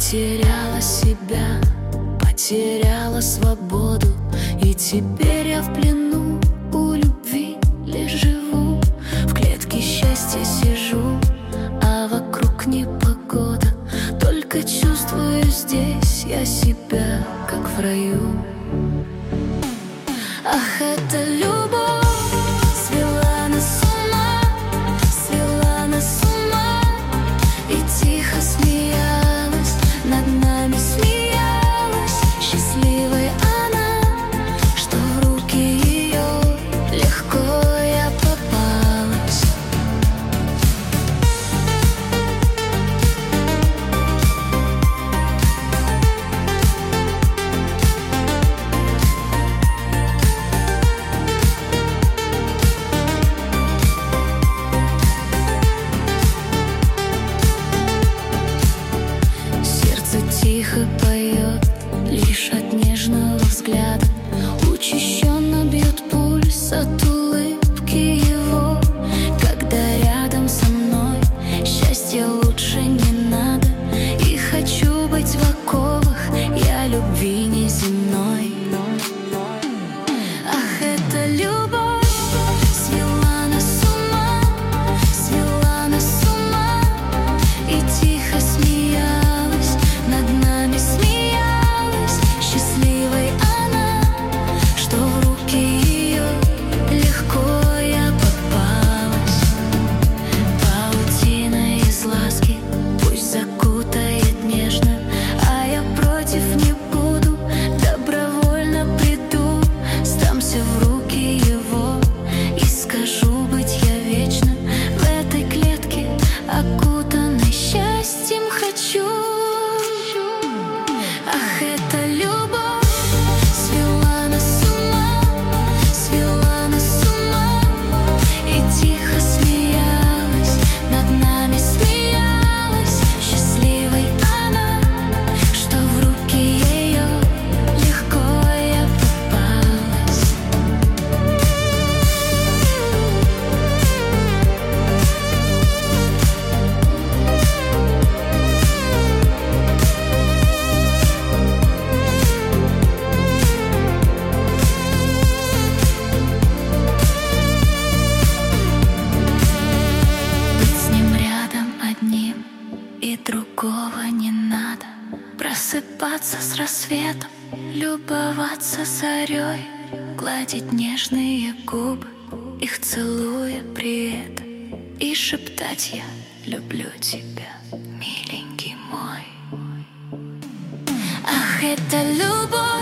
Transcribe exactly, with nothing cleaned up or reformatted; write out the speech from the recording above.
Потеряла себя, потеряла свободу, и теперь я в плену у любви лишь живу. В клетке счастья сижу, а вокруг непогода. Только чувствую здесь я себя, как в раю. Ах, это любовь свела нас с ума, свела нас с ума. И тихо смеялась, над нами смеялась. Счастливой она, что в руки ее легко я попалась. Тихо поет лишь от нежного взгляда. Учащенно бьет пульс от улыбки его. Когда рядом со мной счастья лучше не надо. И хочу быть в оковах я любви неземной. Ах, это любовь свела нас с ума, свела нас с ума. И тихо смеялась, над нами смеялась. Счастливой она, что в руки ее легко я попалась. Паутина из ласки пусть закутает нежно, а я против не буду, добровольно приду. Сдамся в руки его и скажу быть я вечно в этой клетке, окутанной счастьем хочу. Ах, это любовь свела нас с ума, свела нас с ума. И тихо смеялась, над нами смеялась. Счастливой она, что в руки ее легко я попалась. Быть с ним рядом одним, и другого не надо. Просыпаться с рассветом, любоваться зарей, гладить нежные губы, их целуя при этом, и шептать я люблю тебя, миленький мой. Ах, это любовь